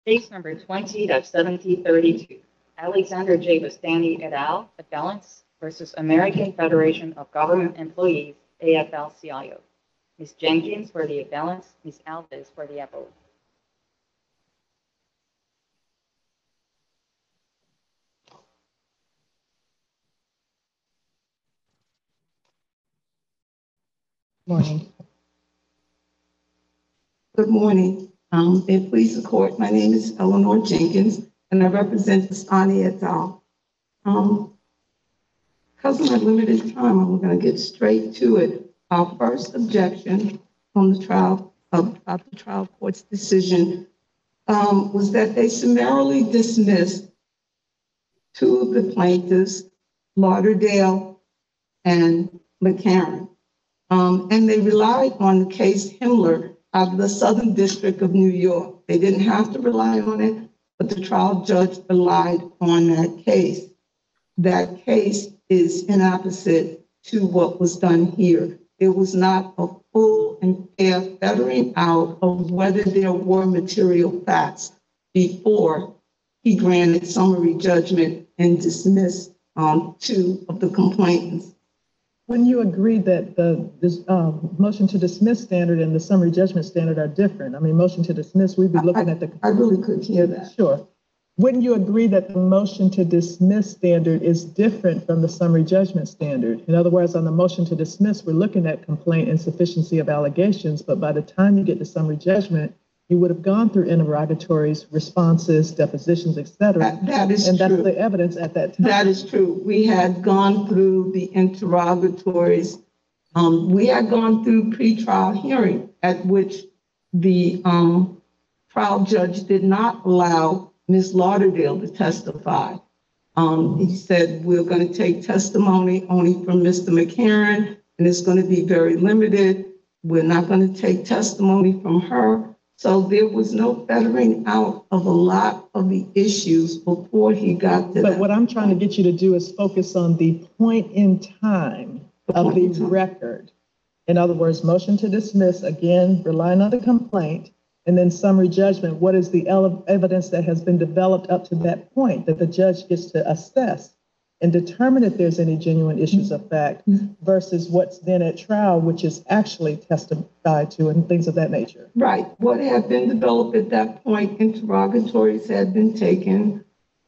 Case number 20-7032, Alexander J. Bustani et al., appellants versus American Federation of Government Employees, AFL-CIO. Ms. Jenkins for the appellants, Ms. Alves for the appellate. Morning. Good morning. If please the court, my name is Eleanor Jenkins, and I represent Bustani et al. Because of my limited time, I'm going to get straight to it. Our first objection on the trial about the trial court's decision was that they summarily dismissed two of the plaintiffs, Lauderdale and McCarran. And they relied on the case Himmler out of the Southern District of New York. They didn't have to rely on it, but the trial judge relied on that case. That case is inopposite to what was done here. It was not a full and fair fettering out of whether there were material facts before he granted summary judgment and dismissed two of the complainants. When you agree that the motion to dismiss standard and the summary judgment standard are different, I mean, motion to dismiss, we'd be looking at the... I really could hear that. Sure. Wouldn't you agree that the motion to dismiss standard is different from the summary judgment standard? In other words, on the motion to dismiss, we're looking at complaint and sufficiency of allegations, but by the time you get to summary judgment, you would have gone through interrogatories, responses, depositions, et cetera. That is and true. That's the evidence at that time. That is true. We had gone through the interrogatories. We had gone through pre-trial hearing at which the trial judge did not allow Ms. Lauderdale to testify. He said, we're going to take testimony only from Mr. McCarran, and it's going to be very limited. We're not going to take testimony from her. So there was no fettering out of a lot of the issues before he got to that. But what I'm trying to get you to do is focus on the point in time of the record. In other words, motion to dismiss, again, relying on the complaint, and then summary judgment. What is the evidence that has been developed up to that point that the judge gets to assess and determine if there's any genuine issues of fact versus what's then at trial, which is actually testified to and things of that nature? Right. What had been developed at that point, interrogatories had been taken.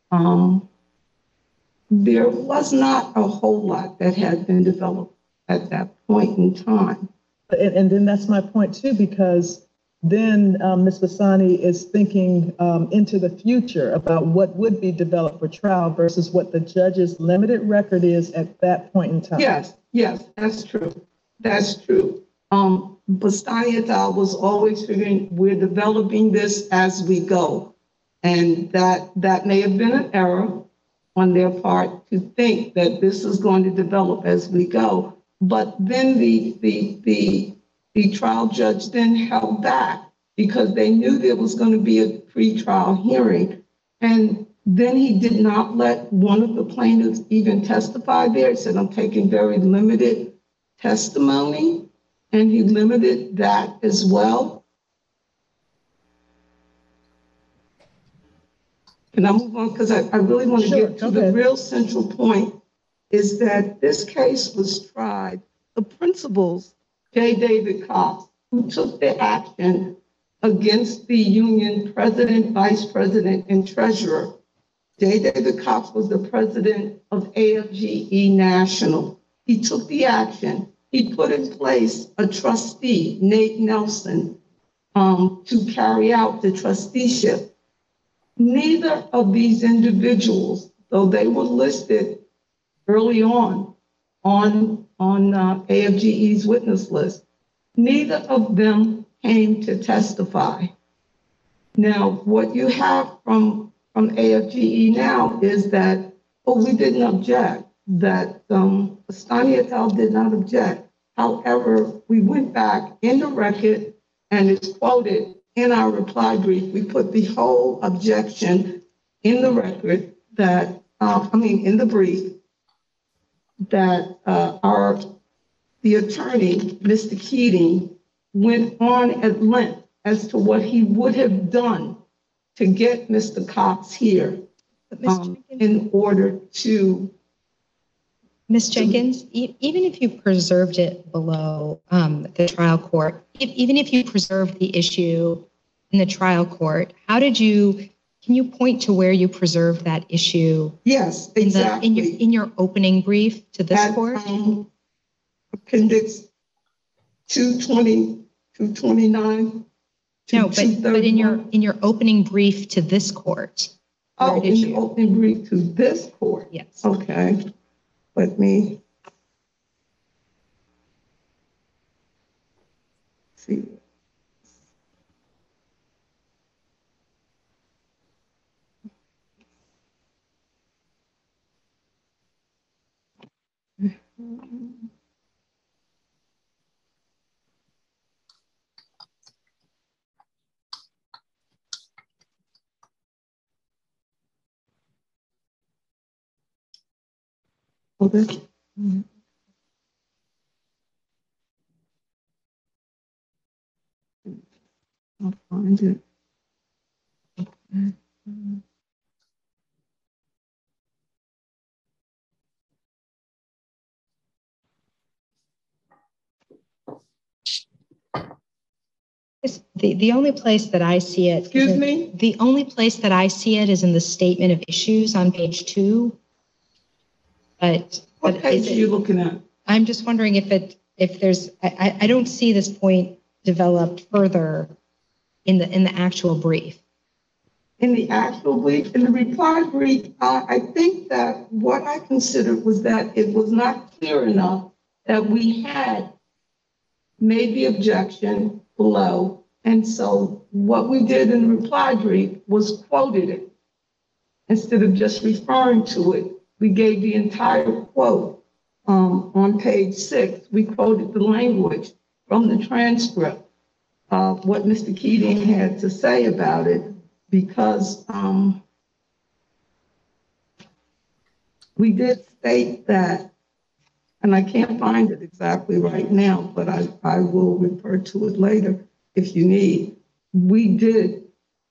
There was not a whole lot that had been developed at that point in time. And then that's my point too, because then Ms. Bustani is thinking into the future about what would be developed for trial versus what the judge's limited record is at that point in time. Yes, that's true. That's true. Bustani et al. Was always figuring we're developing this as we go. And that may have been an error on their part to think that this is going to develop as we go. But then the trial judge then held back because they knew there was going to be a pre-trial hearing. And then he did not let one of the plaintiffs even testify there. He said, I'm taking very limited testimony. And he limited that as well. Can I move on? Because I really want to get to the real central point is that this case was tried. The principals, J. David Cox, who took the action against the union president, vice president, and treasurer. J. David Cox was the president of AFGE National. He took the action. He put in place a trustee, Nate Nelson, to carry out the trusteeship. Neither of these individuals, though they were listed early on AFGE's witness list, neither of them came to testify. Now, what you have from AFGE now is that, we didn't object, that Bustani et al. Did not object. However, we went back in the record and it's quoted in our reply brief. We put the whole objection in the record that, in the brief, that the attorney, Mr. Keating, went on at length as to what he would have done to get Mr. Cox here in order to. Ms. Jenkins, even if you preserved it below the trial court, even if you preserved the issue in the trial court, can you point to where you preserved that issue? Yes, exactly. In your opening brief to this court? Appendix 220, 229. No, but in your opening brief to this court. Oh, in the opening brief to this court? Yes. Okay. Let me see. Okay. I'll find it. The only place that I see it. Excuse me? The only place that I see it is in the statement of issues on page 2. But what page are you looking at? I'm just wondering if there's, I don't see this point developed further in the actual brief. In the actual brief, in the reply brief, I think that what I considered was that it was not clear enough that we had made the objection below. And so what we did in the reply brief was quoted it. Instead of just referring to it, we gave the entire quote on page 6. We quoted the language from the transcript of what Mr. Keating had to say about it, because we did state that, and I can't find it exactly right now, but I will refer to it later if you need. We did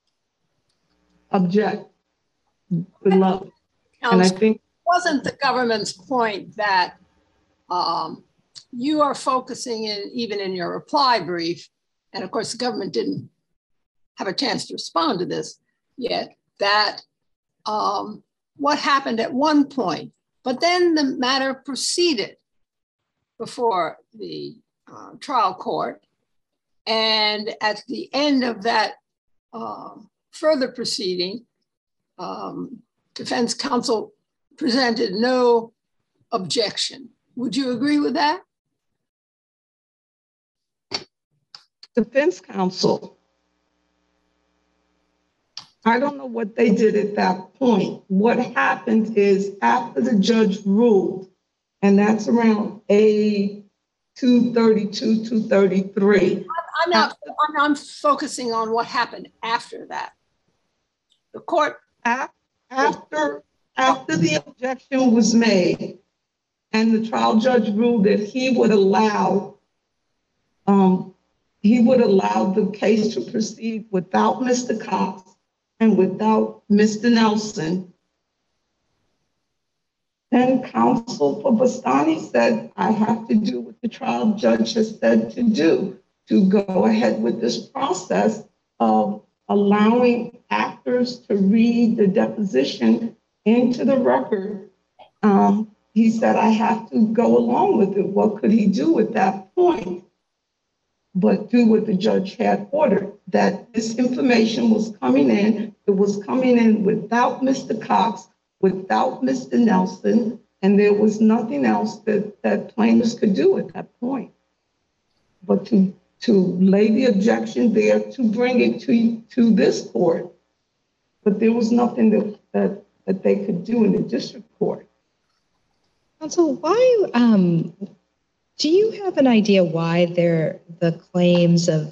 object below. And I think wasn't the government's point that you are focusing in, even in your reply brief, and of course the government didn't have a chance to respond to this yet, that what happened at one point, but then the matter proceeded before the trial court. And at the end of that further proceeding, defense counsel presented no objection. Would you agree with that? Defense counsel, I don't know what they did at that point. What happened is after the judge ruled, and that's around A232, 233. I'm focusing on what happened after that. The court. After the objection was made and the trial judge ruled that he would allow the case to proceed without Mr. Cox and without Mr. Nelson, then counsel for Bastani said, I have to do what the trial judge has said to do, to go ahead with this process of allowing actors to read the deposition into the record. He said, I have to go along with it. What could he do at that point but do what the judge had ordered? That this information was coming in. It was coming in without Mr. Cox, without Mr. Nelson, and there was nothing else that plaintiffs could do at that point but to lay the objection there, to bring it to this court. But there was nothing that they could do in the district court. Counsel, why, do you have an idea why the claims of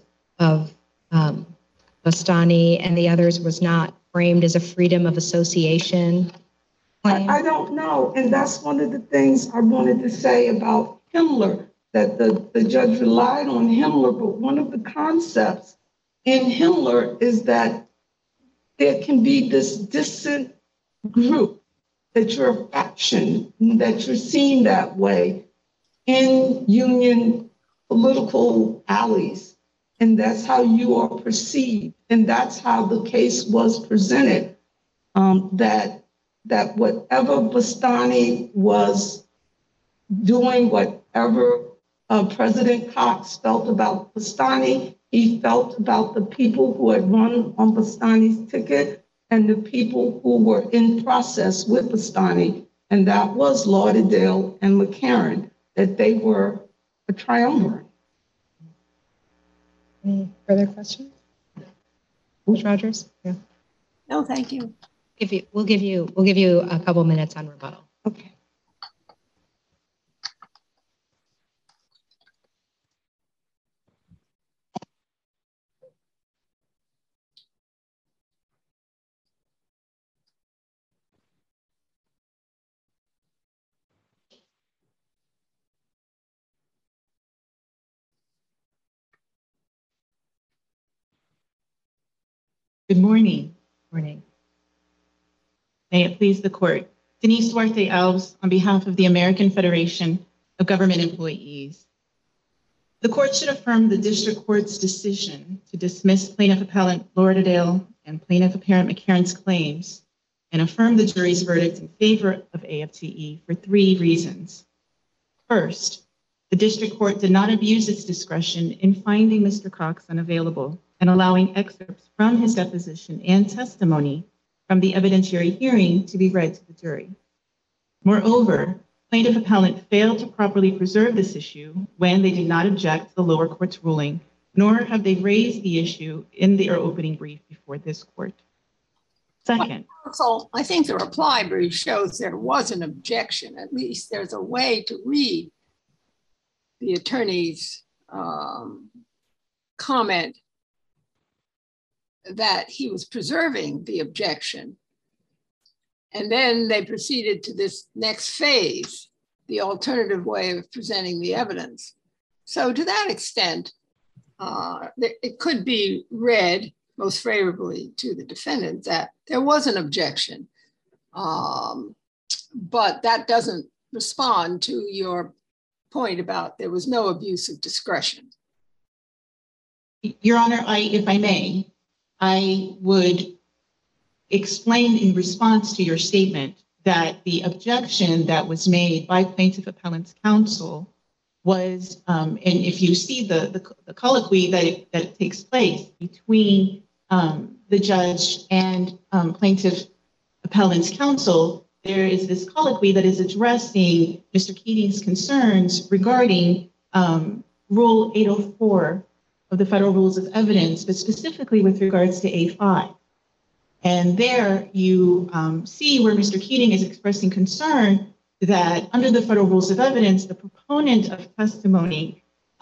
Bastani and the others was not framed as a freedom of association claim? I don't know. And that's one of the things I wanted to say about Himmler, that the judge relied on Himmler, but one of the concepts in Himmler is that there can be this distant group, that you're a faction, that you're seen that way in union political alleys. And that's how you are perceived. And that's how the case was presented, that whatever Bastani was doing, whatever President Cox felt about Bastani, he felt about the people who had run on Bastani's ticket and the people who were in process with Bastani, and that was Lauderdale and McCarran, that they were a triumvirate. Any further questions? Ms. Rogers? Yeah. No, thank you. We'll give you a couple minutes on rebuttal. Okay. Good morning. Morning. May it please the court. Denise Duarte Alves on behalf of the American Federation of Government Employees. The court should affirm the district court's decision to dismiss plaintiff appellant Lauderdale and plaintiff appellant McCarran's claims and affirm the jury's verdict in favor of AFTE for 3 reasons. First, the district court did not abuse its discretion in finding Mr. Cox unavailable and allowing excerpts from his deposition and testimony from the evidentiary hearing to be read to the jury. Moreover, plaintiff appellant failed to properly preserve this issue when they did not object to the lower court's ruling, nor have they raised the issue in their opening brief before this court. Second. So I think the reply brief shows there was an objection. At least there's a way to read the attorney's comment that he was preserving the objection. And then they proceeded to this next phase, the alternative way of presenting the evidence. So to that extent, it could be read most favorably to the defendant that there was an objection, but that doesn't respond to your point about there was no abuse of discretion. Your Honor, if I may, I would explain in response to your statement that the objection that was made by plaintiff appellant's counsel was, and if you see the colloquy that takes place between the judge and plaintiff appellant's counsel, there is this colloquy that is addressing Mr. Keating's concerns regarding Rule 804 of the Federal Rules of Evidence, but specifically with regards to A5. And there you see where Mr. Keating is expressing concern that under the Federal Rules of Evidence, the proponent of testimony,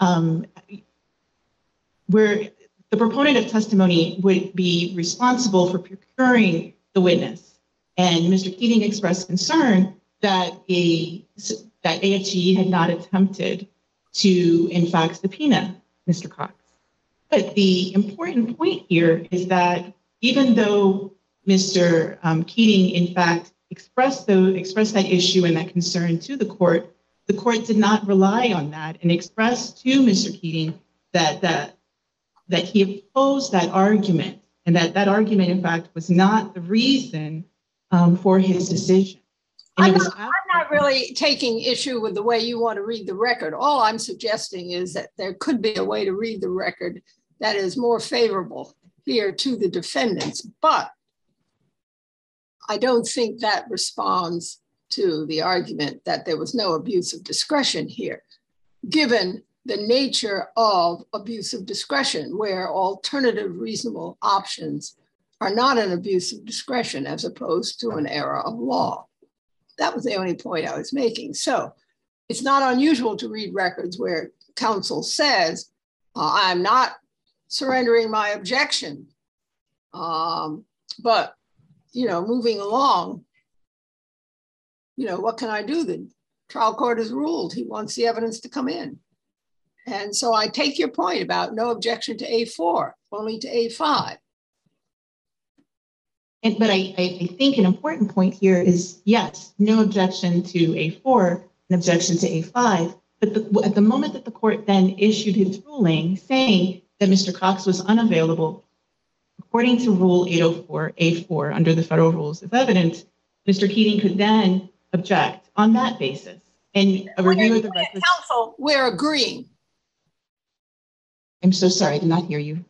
where the proponent of testimony would be responsible for procuring the witness. And Mr. Keating expressed concern that AFGE had not attempted to, in fact, subpoena Mr. Cox. But the important point here is that even though Mr. Keating, in fact, expressed that issue and that concern to the court did not rely on that and expressed to Mr. Keating that he opposed that argument, and that argument, in fact, was not the reason for his decision. I'm not really taking issue with the way you want to read the record. All I'm suggesting is that there could be a way to read the record that is more favorable here to the defendants, but I don't think that responds to the argument that there was no abuse of discretion here, given the nature of abuse of discretion, where alternative reasonable options are not an abuse of discretion as opposed to an error of law. That was the only point I was making. So it's not unusual to read records where counsel says, I'm not surrendering my objection, but moving along, what can I do? The trial court has ruled he wants the evidence to come in. And so I take your point about no objection to A4, only to A5. But I think an important point here is, yes, no objection to A4, an objection to A5. But at the moment that the court then issued its ruling saying that Mr. Cox was unavailable, according to Rule 804 A4 under the Federal Rules of Evidence, Mr. Keating could then object on that basis. And a review of the records. Counsel, we're agreeing. I'm so sorry, I did not hear you.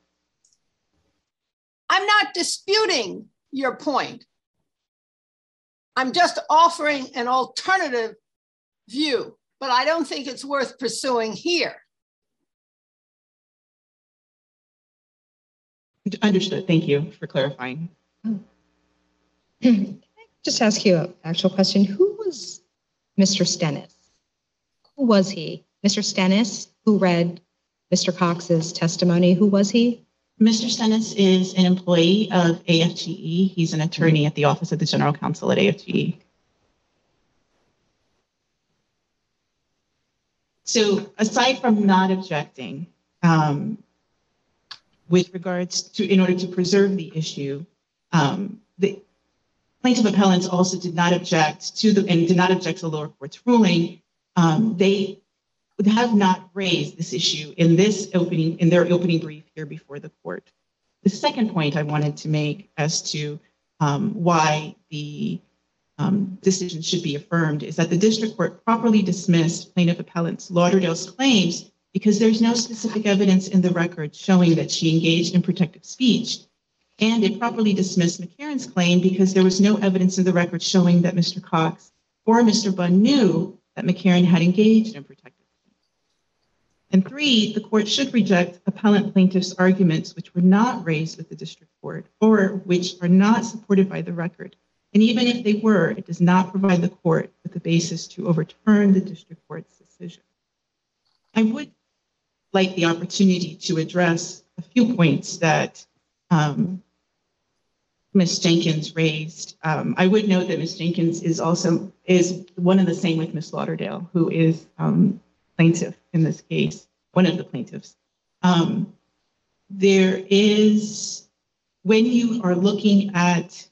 I'm not disputing your point. I'm just offering an alternative view, but I don't think it's worth pursuing here. Understood. Thank you for clarifying. Can I just ask you an actual question? Who was Mr. Stennis? Who was he? Mr. Stennis, who read Mr. Cox's testimony, who was he? Mr. Stennis is an employee of AFGE. He's an attorney at the Office of the General Counsel at AFGE. So aside from not objecting, with regards to, in order to preserve the issue, the plaintiff appellants also did not object to the lower court's ruling. They would have not raised this issue in their opening brief here before the court. The second point I wanted to make as to why the decision should be affirmed is that the district court properly dismissed plaintiff appellants Lauderdale's claims because there's no specific evidence in the record showing that she engaged in protective speech. And it properly dismissed McCarron's claim because there was no evidence in the record showing that Mr. Cox or Mr. Bunn knew that McCarron had engaged in protective speech. And three, the court should reject appellant plaintiff's arguments which were not raised with the district court or which are not supported by the record. And even if they were, it does not provide the court with the basis to overturn the district court's decision. I would like the opportunity to address a few points that Ms. Jenkins raised. I would note that Ms. Jenkins is one of the same with Ms. Lauderdale, who is plaintiff in this case, one of the plaintiffs. There is, when you are looking at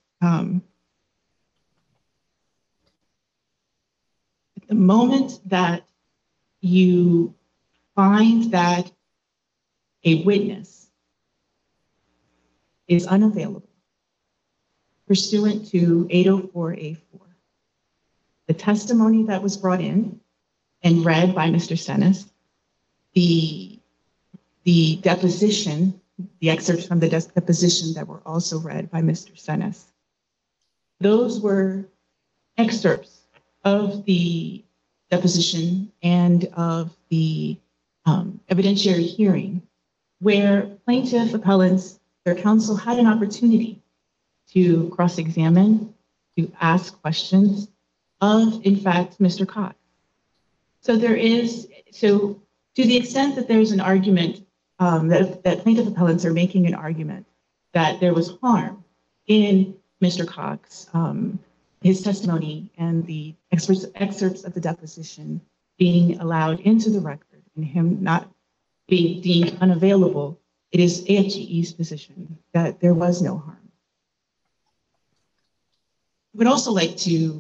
the moment that you find that a witness is unavailable pursuant to 804A4, the testimony that was brought in and read by Mr. Stennis, the deposition, the excerpts from the deposition that were also read by Mr. Stennis, those were excerpts of the deposition and of the evidentiary hearing where plaintiff appellants, their counsel had an opportunity to cross-examine, to ask questions of, in fact, Mr. Cox. So to the extent that there's an argument that plaintiff appellants are making an argument that there was harm in Mr. Cox, his testimony and the excerpts of the deposition being allowed into the record and him not being deemed unavailable, it is AFGE's position that there was no harm. I would also like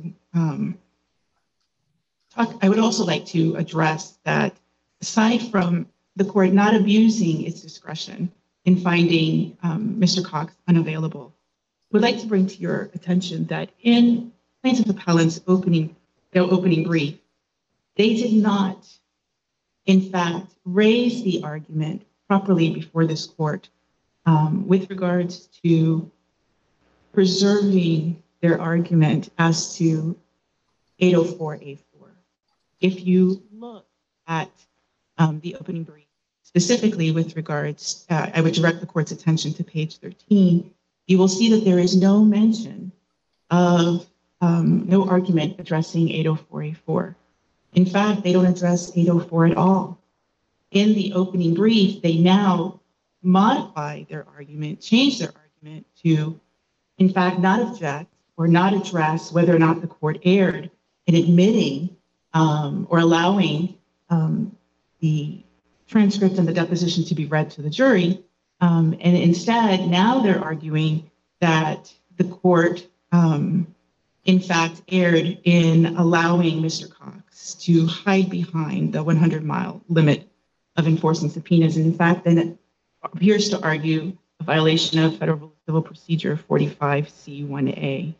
to address that aside from the court not abusing its discretion in finding Mr. Cox unavailable, I would like to bring to your attention that in plaintiff appellants' opening brief, they did not, in fact, raise the argument properly before this court with regards to preserving their argument as to 804A4. If you look at the opening brief, specifically with regards, I would direct the court's attention to page 13, you will see that there is no mention of, no argument addressing 804A4. In fact, they don't address 804 at all. In the opening brief, they now modify their argument, change their argument to, in fact, not object or not address whether or not the court erred in admitting or allowing the transcript and the deposition to be read to the jury. And instead, now they're arguing that the court, in fact, erred in allowing Mr. Cox to hide behind the 100-mile limit of enforcing subpoenas. And in fact, then it appears to argue a violation of Federal Civil Procedure 45C1A.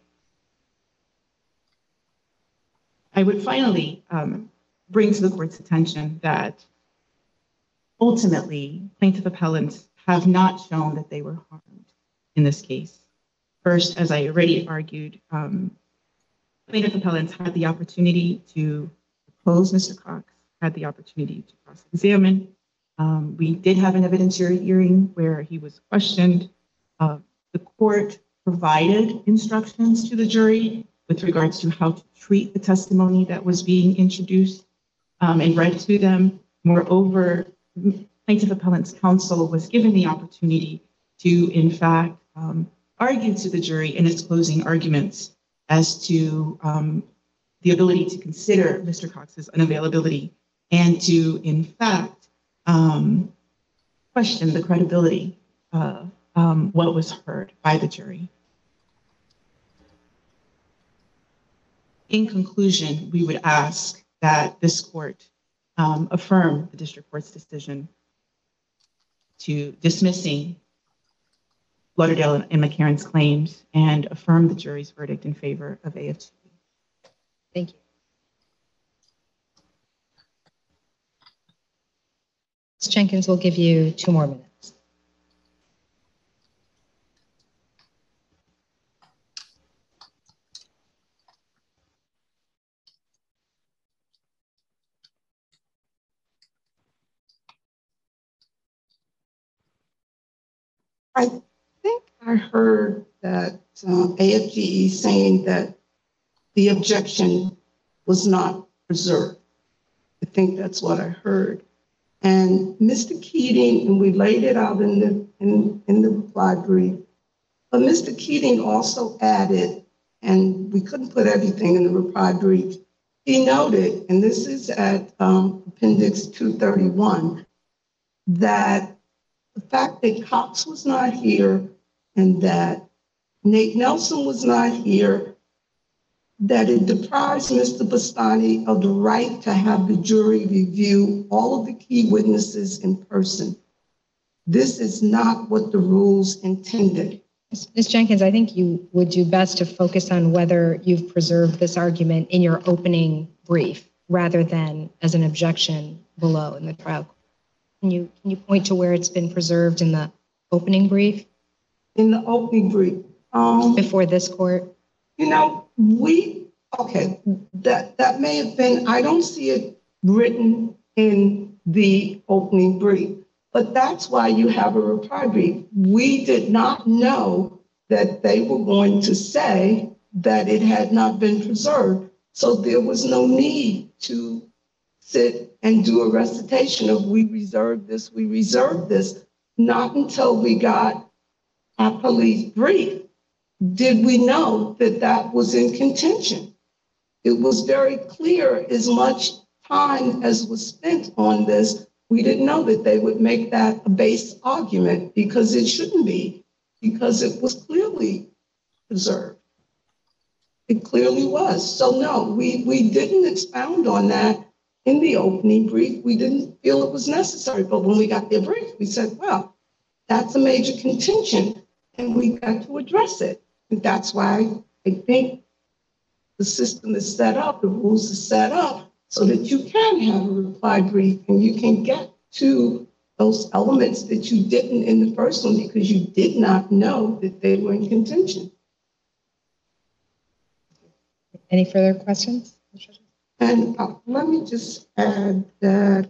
I would finally bring to the court's attention that ultimately plaintiff appellants have not shown that they were harmed in this case. First, as I already argued, plaintiff appellants had the opportunity to depose Mr. Cox, had the opportunity to cross-examine. We did have an evidentiary hearing where he was questioned. The court provided instructions to the jury with regards to how to treat the testimony that was being introduced and read to them. Moreover, plaintiff appellant's counsel was given the opportunity to, in fact, argue to the jury in its closing arguments as to the ability to consider Mr. Cox's unavailability and to, in fact, question the credibility of what was heard by the jury. In conclusion, we would ask that this court affirm the district court's decision to dismissing Lauderdale and McCarran's claims and affirm the jury's verdict in favor of AFG. Thank you. Ms. Jenkins will give you 2 more minutes. I think I heard that AFGE saying that the objection was not preserved. I think that's what I heard. And Mr. Keating, and we laid it out in the reply brief, but Mr. Keating also added, and we couldn't put everything in the reply brief, he noted, and this is at Appendix 231, that the fact that Cox was not here and that Nate Nelson was not here, that it deprives Mr. Bastani of the right to have the jury review all of the key witnesses in person. This is not what the rules intended. Ms. Jenkins, I think you would do best to focus on whether you've preserved this argument in your opening brief rather than as an objection below in the trial. Can you point to where it's been preserved in the opening brief? In the opening brief. Before this court? You know, that may have been, I don't see it written in the opening brief, but that's why you have a reply brief. We did not know that they were going to say that it had not been preserved. So there was no need to sit and do a recitation of we reserved this, not until we got our police brief did we know that that was in contention. It was very clear as much time as was spent on this, we didn't know that they would make that a base argument because it shouldn't be, because it was clearly preserved. It clearly was. So no, we didn't expound on that in the opening brief. We didn't feel it was necessary, but when we got their brief, we said, well, that's a major contention and we got to address it. And that's why I think the system is set up, the rules are set up so that you can have a reply brief and you can get to those elements that you didn't in the first one because you did not know that they were in contention. Any further questions? And let me just add that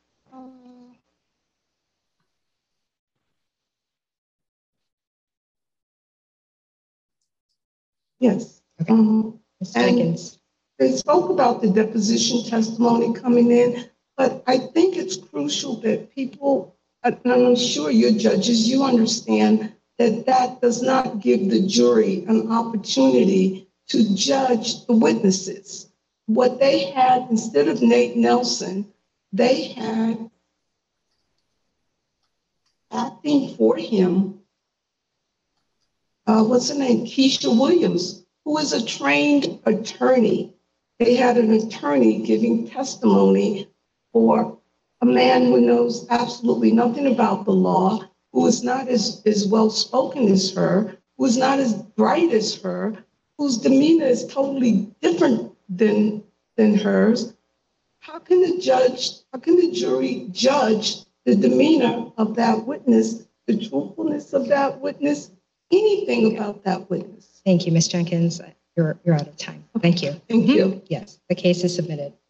yes. Okay. Ms. Jenkins. They spoke about the deposition testimony coming in, but I think it's crucial that people, and I'm sure your judges, you understand that that does not give the jury an opportunity to judge the witnesses. What they had, instead of Nate Nelson, they had acting for him what's her name? Keisha Williams, who is a trained attorney. They had an attorney giving testimony for a man who knows absolutely nothing about the law, who is not as well spoken as her, who is not as bright as her, whose demeanor is totally different than hers. How can the jury judge the demeanor of that witness, the truthfulness of that witness, anything about that witness? Thank you, Ms. Jenkins. You're out of time. Thank you. Thank you. Yes, the case is submitted.